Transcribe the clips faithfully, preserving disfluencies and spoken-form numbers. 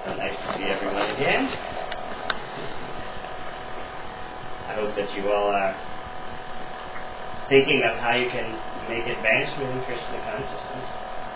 Well, nice to see everyone again. I hope that you all are thinking of how you can make advancement in Krishna consciousness,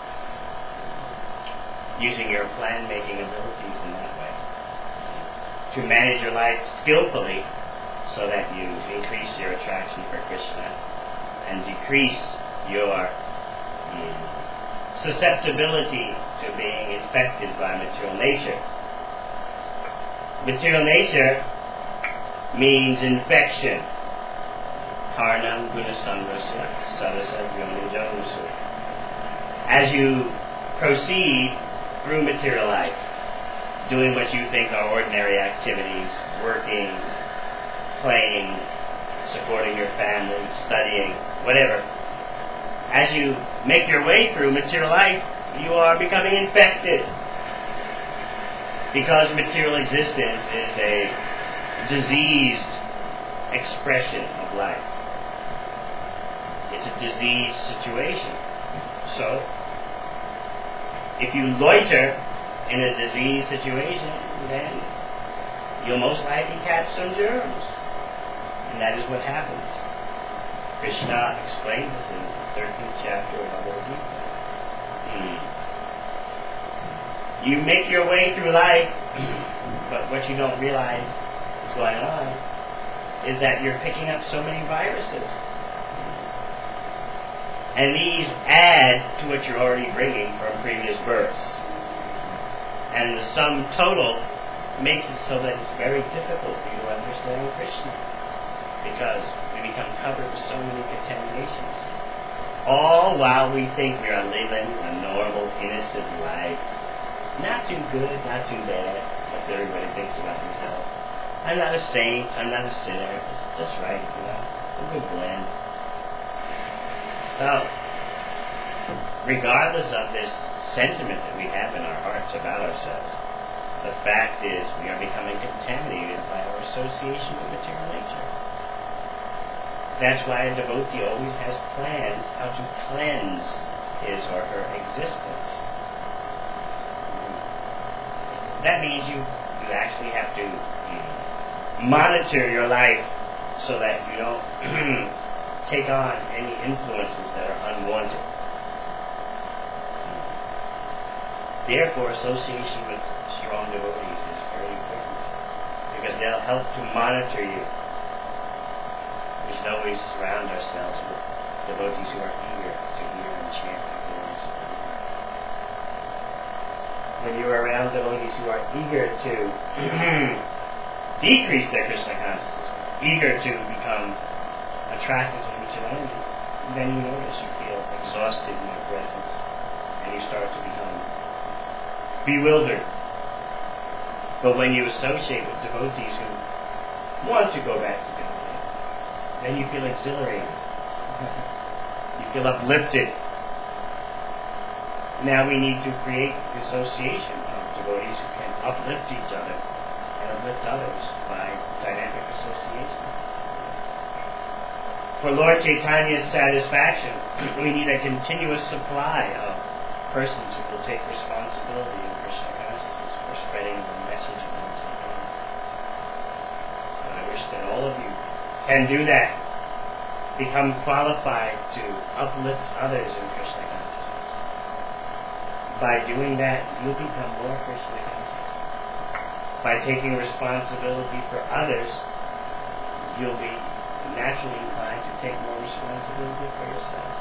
using your plan-making abilities in that way, to manage your life skillfully so that you increase your attraction for Krishna and decrease your um, susceptibility to being infected by material nature. Material nature means infection. Karnam gunasamrasya sadasa yoninjamusu. As you proceed through material life, doing what you think are ordinary activities, working, playing, supporting your family, studying, whatever, as you make your way through material life, you are becoming infected. Because material existence is a diseased expression of life. It's a diseased situation. So, if you loiter in a diseased situation, then you'll most likely catch some germs. And that is what happens. Krishna explains this in the thirteenth chapter of Bhagavad Gita. Hmm. You make your way through life, but what you don't realize is going on is that you're picking up so many viruses. And these add to what you're already bringing from previous births. And the sum total makes it so that it's very difficult for you to understand Krishna, because we become covered with so many contaminations. All while we think we are living a normal, innocent life. Not too good, not too bad, like everybody thinks about themselves. I'm not a saint, I'm not a sinner, it's just right, you know, a good blend. So, regardless of this sentiment that we have in our hearts about ourselves, the fact is we are becoming contaminated by our association with material nature. That's why a devotee always has plans how to cleanse his or her existence. That means you, you actually have to you know, monitor your life so that you don't take on any influences that are unwanted. Therefore, association with strong devotees is very important, because they'll help to monitor you. We should always surround ourselves with devotees who are eager to hear and chant the glories of the Lord. When you are around devotees who are eager to decrease their Krishna consciousness, eager to become attracted to materiality, then you notice you feel exhausted in their presence, and you start to become bewildered. But when you associate with devotees who want to go back to God, then you feel exhilarated. You feel uplifted. Now we need to create the association of devotees who can uplift each other and uplift others by dynamic association. For Lord Chaitanya's satisfaction, we need a continuous supply of persons who will take responsibility in Krishna consciousness for spreading the message of Lord Chaitanya. So I wish that all of you can do that. Become qualified to uplift others in Krishna consciousness. By doing that, you'll become more Krishna conscious. By taking responsibility for others, you'll be naturally inclined to take more responsibility for yourself.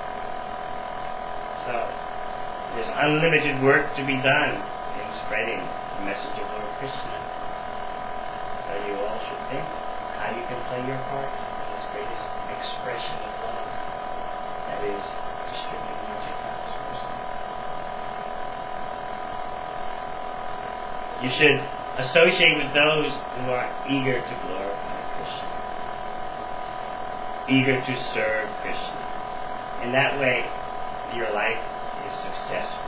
So, there's unlimited work to be done in spreading the message of Lord Krishna. So you all should think how you can play your part in this greatest expression of love, that is, distributing Lord Chaitanya's person. You should associate with those who are eager to glorify Krishna, eager to serve Krishna. In that way, your life is successful.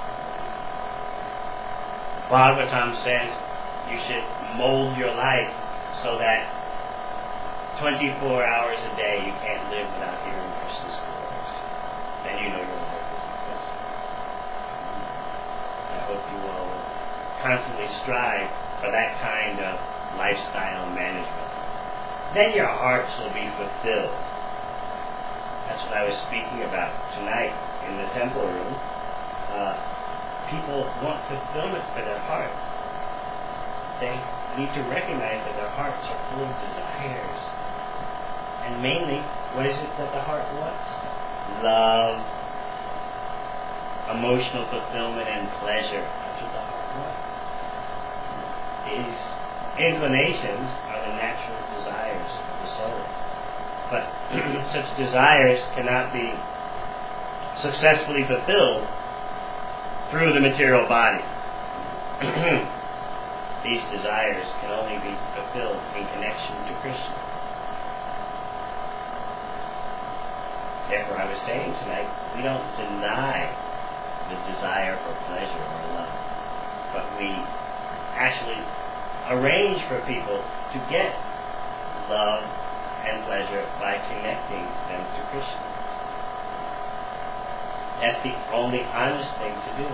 Bhagavatam says you should mold your life so that twenty-four hours a day you can't live without hearing Krishna's glories. Then you know your life is successful. I hope you all will constantly strive for that kind of lifestyle management, then your hearts will be fulfilled. That's what I was speaking about tonight in the temple room. Uh, people want fulfillment for their heart. They need to recognize that their hearts are full of desires. And mainly, what is it that the heart wants? Love, emotional fulfillment, and pleasure. That's what the heart wants. These inclinations are the natural desires of the soul. But such desires cannot be successfully fulfilled through the material body. These desires can only be fulfilled in connection to Krishna. Therefore, I was saying tonight, we don't deny the desire for pleasure or love, but we actually arrange for people to get love and pleasure by connecting them to Krishna. That's the only honest thing to do.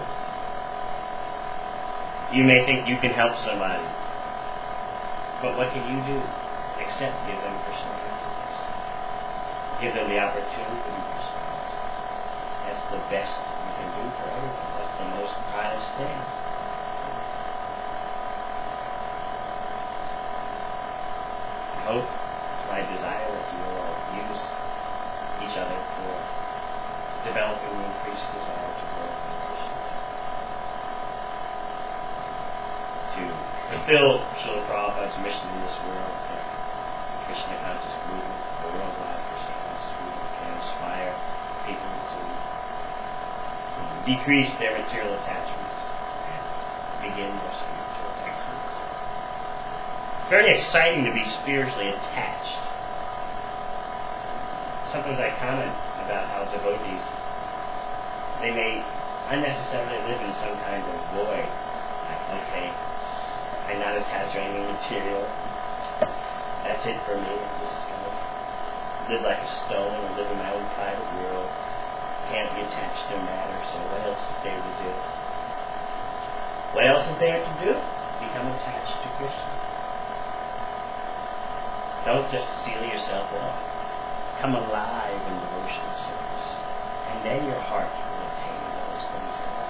You may think you can help somebody, but what can you do except give them Krishna consciousness? Give them the opportunity to be Krishna conscious. That's the best you can do for everyone. That's the most honest thing. I hope, my desire, that you will all use each other for developing the increased desire to glorify Krishna. To fulfill Srila Prabhupada's mission in this world, that the Krishna conscious movement, the worldwide Krishna conscious movement, can inspire people to decrease their material attachments and begin their spiritual excellence. It's very exciting to be spiritually attached. Sometimes I comment about how devotees, they may unnecessarily live in some kind of void. Like, okay, I'm not attached to anything material. That's it for me. I just kind of live like a stone and live in my own private world. Can't be attached to matter, so what else is there to do? What else is there to do? Become attached to Krishna. Don't just seal yourself off. Come alive in devotional service. And then your heart will attain those things that are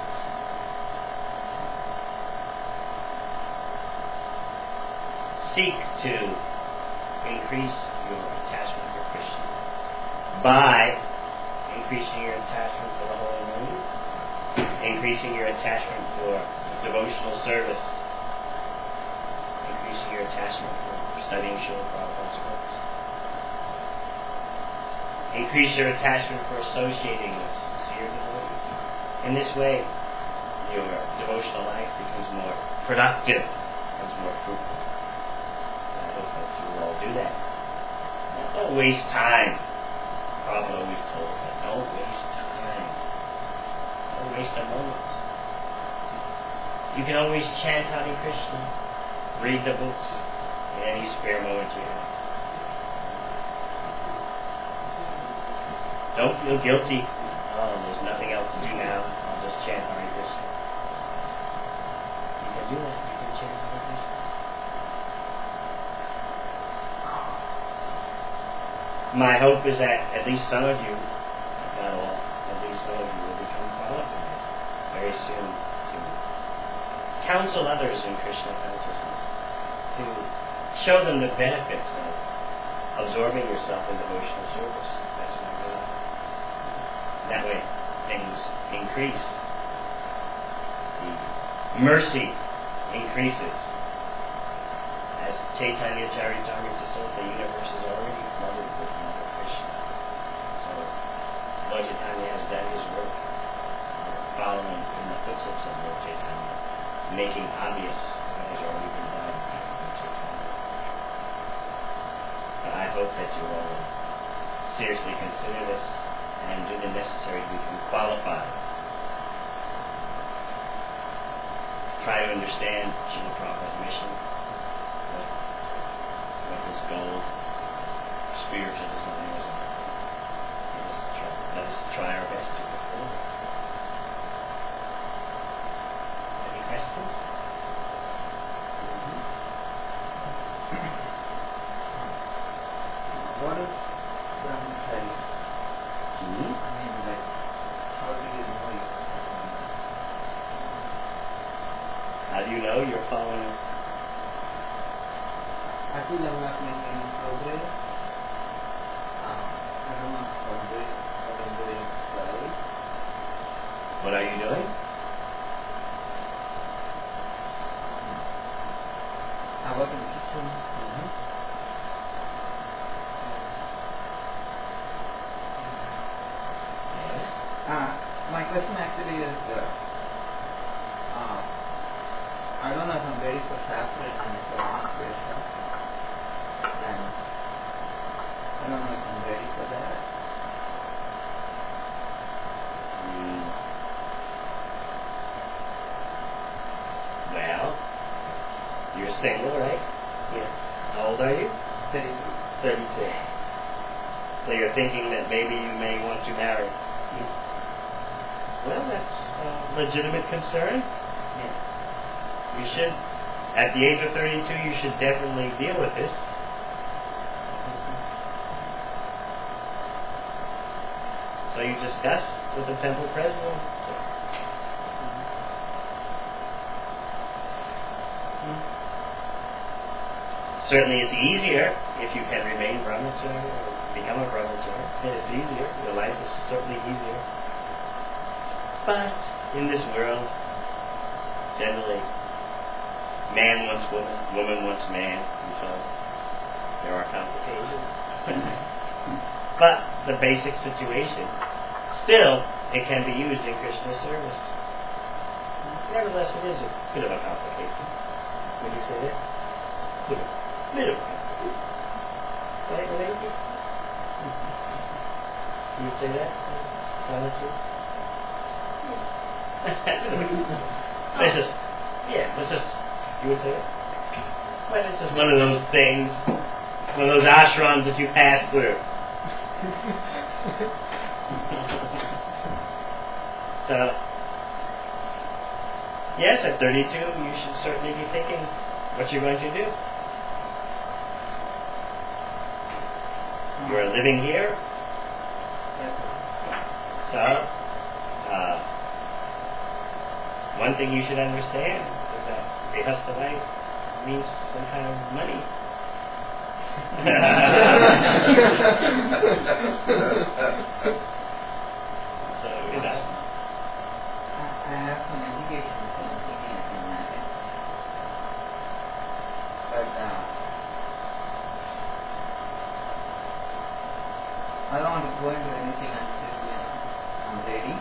seek to increase your attachment to Krishna by increasing your attachment for the Holy Name, increasing your attachment for devotional service, increasing your attachment for studying Srila Prabhupada's books. Increase your attachment for associating with sincere devotees. In this way, your devotional life becomes more productive, becomes more fruitful. I hope that you will all do that. Now, don't waste time. Prabhupada always told us that. Don't waste time. Don't waste a moment. You can always chant Hare Krishna, read the books in any spare moment you have. Don't feel guilty. Oh, there's nothing else to do now. I'll just chant Hare Krishna. You can do that. You can chant Hare Krishna. My hope is that at least some of you, if not all, at least some of you will become qualified very soon to counsel others in Krishna consciousness, to show them the benefits of absorbing yourself in devotional service. That's my desire. That way, things increase. The mercy increases. As Chaitanya Charitamrita says, the universe is already flooded with Mother Krishna. So, Lord Chaitanya has done his work, following in the footsteps of Lord Chaitanya, making obvious what has already been done by Lord Chaitanya. But I hope that you will seriously consider this and do the necessary to become qualified. Try to understand Srila Prabhupada's mission, what, what his goals, spiritual desires are. Let us try, let us try our best to fulfill them. Any questions? How do you know you're following? I feel I'm not making any progress. Um, I don't know if I'm doing what I'm doing right. What are you doing? I work in the kitchen. Mm-hmm. Yes. Uh, my question actually is, uh, uh, I don't know if I'm ready for saffron and if I want to wear saffron. And I don't know if I'm ready for that. Mm. Well, you're single, right? Yes. How old are you? thirty-two. thirty-two. So you're thinking that maybe you may want to marry. Yes. Well, that's a legitimate concern. Yes. You should, at the age of thirty-two, you should definitely deal with this. So you discuss with the temple president. Hmm. Certainly it's easier if you can remain brahmachari or become a brahmachari. It's easier. Your life is certainly easier. But in this world, generally, man wants woman, woman wants man, and so there are complications. But the basic situation, still, it can be used in Krishna's service. Nevertheless, it is a bit of a complication. Would you say that? Bit of, bit of a complication. Right, Renee? You would say that? Honestly? It's just, yeah, it's just, you would say that? But it's just one of those things, one of those ashrams that you pass through. So, yes, at thirty-two, you should certainly be thinking what you're going to do. You're living here, so uh, one thing you should understand is that grihastha life means some kind of money. So, you know. I have some education from India in marriage. But uh, I don't want to go into anything until you know, I'm ready.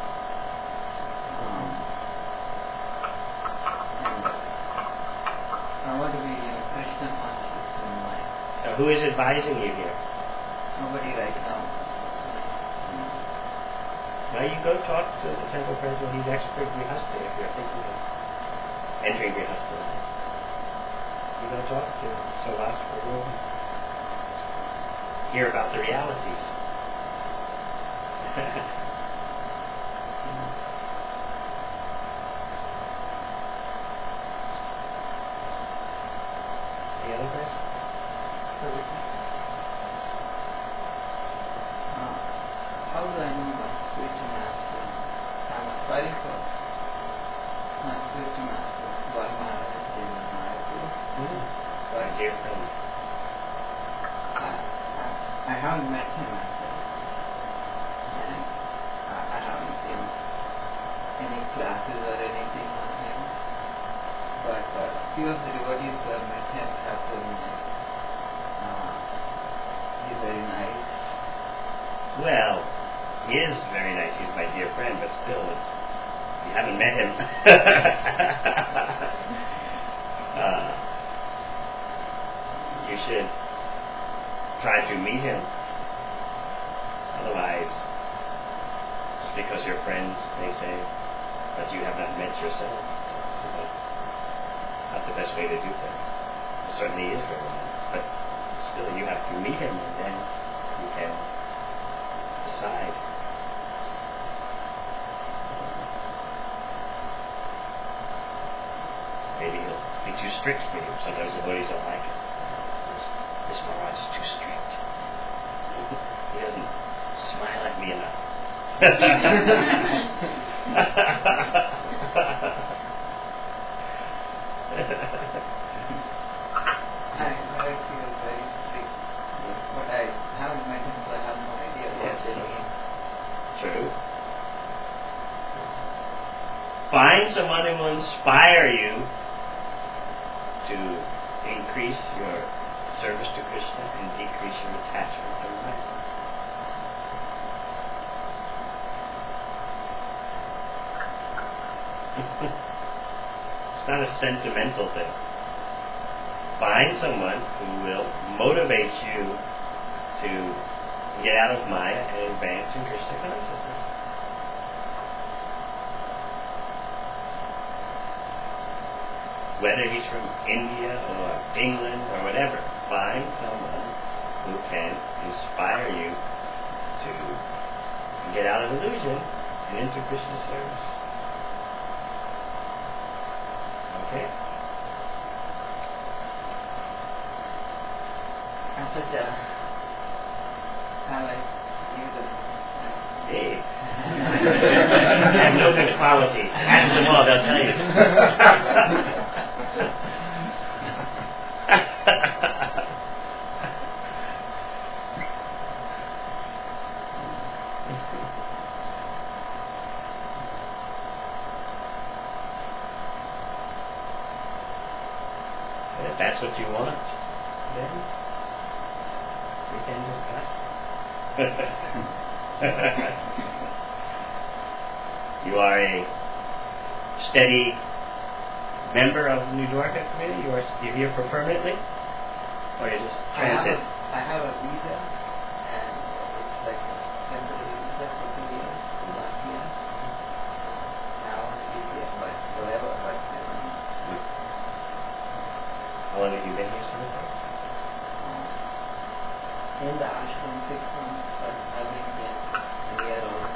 Um, and I want to be you know, Krishna conscious in life. So who is advising you here? Nobody right now. Well, you go talk to the temple president. He's expert grihastha if you're thinking of entering grihastha life. You go talk to Sarvasva Guru. Hear about the realities. Any other questions? Uh, how do I know my spiritual master? I'm aspiring for my spiritual master, Bal Maharaj in Mayapur. Mm. My dear friend. I, I, I haven't met him myself. And I, I haven't seen any classes or anything on him. But uh, few of the devotees who have met him have told me uh, he's very nice. Well, he is very nice. He's my dear friend, but still, it's, you haven't met him. uh, you should try to meet him. Otherwise, just because you're friends, they say, but you have not met yourself. So that's not the best way to do things. It certainly is very nice. But still, you have to meet him, and then you can decide. Maybe he'll be too strict for you. Sometimes the devotees don't like it. This, this Maharaj is too strict. He doesn't smile at me enough. find someone who will inspire you to increase your service to Krishna and decrease your attachment to Maya. It's not a sentimental thing. Find someone who will motivate you to get out of Maya and advance in Krishna consciousness. Whether he's from India or England or whatever, find someone who can inspire you to get out of illusion and into Krishna service. Okay? I'm such a I like you the Hey. I have no good qualities. Ask them all, they'll tell you. If that's what you want, then we can discuss. You are a steady member of the New Dwarka committee? You are you here for permanently? Or you just transit? I have a, I have a visa, and it's like a temporary visa for two years, last year. Now it's here, but whatever, but um, How long have you been here, sir? uh, in the ashram six months, but I've been here a year already.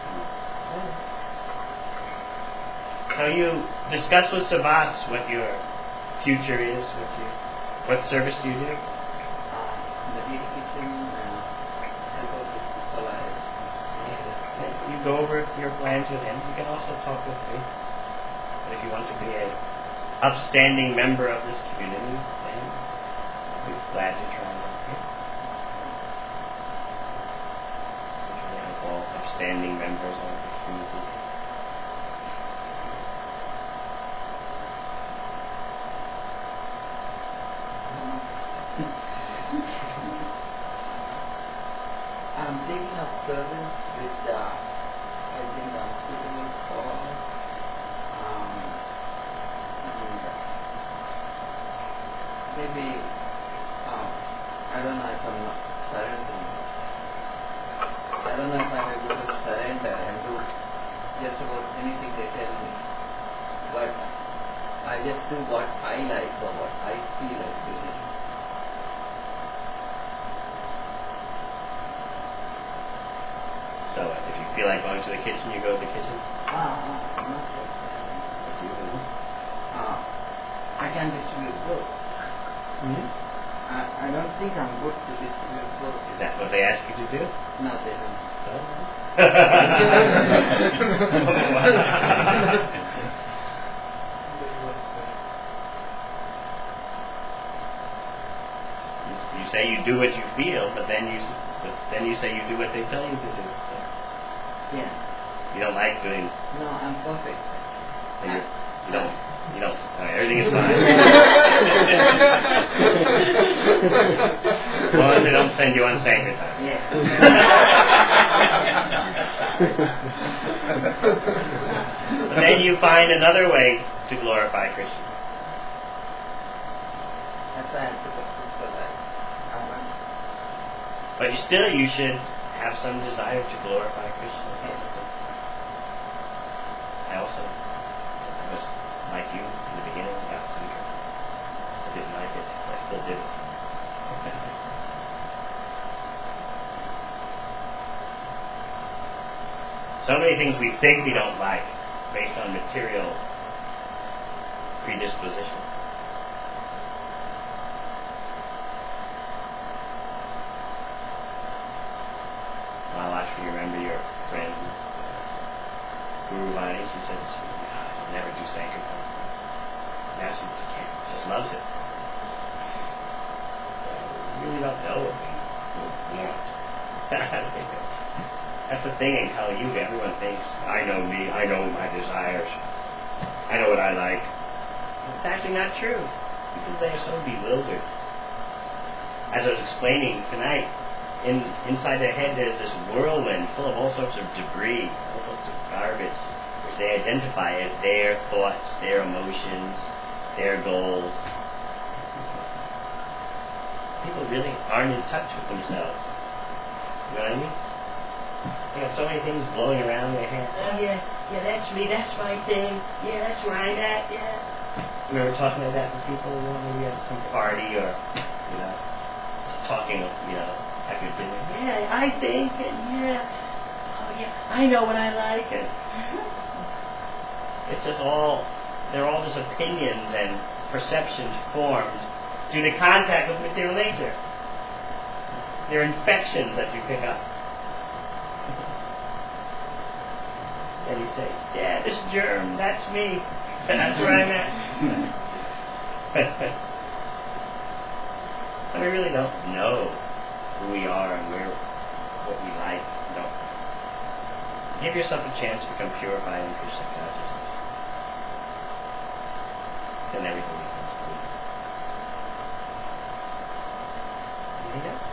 So you discuss with Savas what your future is, what you, what service do you do? Uh, the dedication and help out with people I You go over your plans with him. You can also talk with me. But if you want to be a upstanding member of this community, then we'd be glad to try and help you. We try to help all upstanding members of the community. I'm taking up service which uh, I think I'm suitable for. Um, and maybe, um, I don't know if I'm not surrendering. I don't know if I'm able to surrender and do just about anything they tell me. But I just do what I like or what I feel like doing. So if you feel like going to the kitchen, you go to the kitchen? Ah, uh, not so. What do you do? Uh, I can distribute books. Mm-hmm. I, I don't think I'm good to distribute books. Is that what they ask you to do? No, they don't. So? you, you say you do what you feel, but then you but then you say you do what they tell you to do. So Yeah. you don't like doing. No, I'm perfect. You, you don't. You don't. All right, everything is fine. As long as they don't send you on Sankirtan. Yeah. But then you find another way to glorify Krishna. That's why I'm super super like I want. But you still, you should have some desire to glorify Krishna. I also, I was like you in the beginning about Sankirtan. I didn't like it. I still did it. So many things we think we don't like based on material predisposition. Mahalashmi, you remember your friend Guru Vani? She said she, oh, she'll never do Sankirtan. Now she can't. She just loves it. So we really don't know what we want. That's the thing in Kali Yuga. Everyone thinks, I know me, I know my desires, I know what I like. It's actually not true, because they are so bewildered. As I was explaining tonight, in inside their head there's this whirlwind full of all sorts of debris, all sorts of garbage, which they identify as their thoughts, their emotions, their goals. People really aren't in touch with themselves. You know what I mean? They got so many things blowing around their head. Oh yeah, yeah, that's me, that's my thing. Yeah, that's where I'm at, yeah. Remember talking about that with people, you know, maybe at some party or, you know, just talking, you know, after dinner. Yeah, I think, and yeah, oh yeah, I know what I like. And it's just all, they're all just opinions and perceptions formed due to contact with material nature. They're infections that you pick up. And you say, yeah, this germ, that's me. That's where I'm at. And we really don't know who we are and where, what we like. Don't. Give yourself a chance to become purified in Krishna consciousness. Then everything becomes clear. Anything else?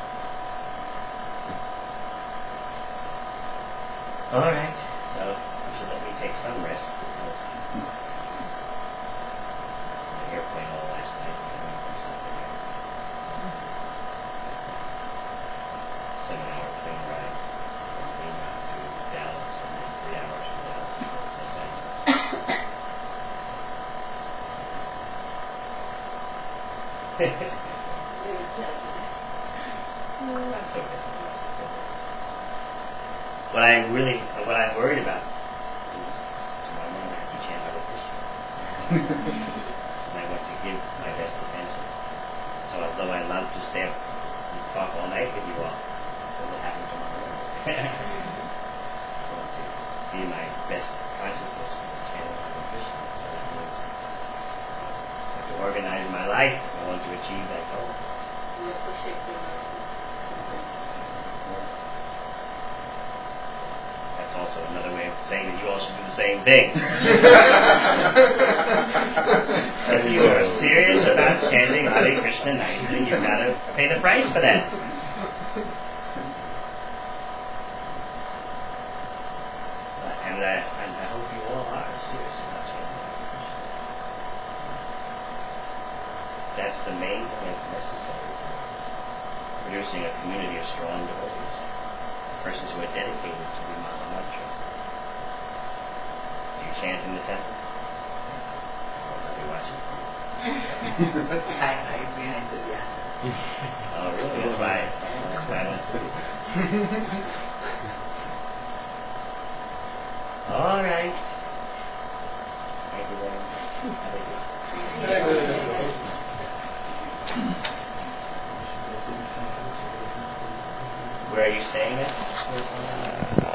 All right. So you should let me take some rest because the airplane all last night coming from something here. Seven hour plane ride from Lima to Dallas and then three hours from Dallas to Los Angeles. That's okay. What I really, what I'm worried about is tomorrow morning I have to chant Hare Krishna. And I want to give my best attention. So although I love to stay up and talk all night with you all, so what happens tomorrow morning? I want to be my best consciousness for chanting Hare Krishna. So that means I have to organize my life if I want to achieve that goal. We appreciate you. That's also another way of saying that you all should do the same thing. If you are serious about chanting Hare Krishna nicely, you've got to pay the price for that. And I, and I hope you all are serious about chanting Hare Krishna. That's the main thing that's necessary for producing a community of strong devotees. Persons who are dedicated to the Maha Mantra. Do you chant in the temple? I'll be watching. I hide behind the vyasa. Oh, really? That's why. That's why I don't see it. All right. Thank you very much. Have a good day. Where are you staying at?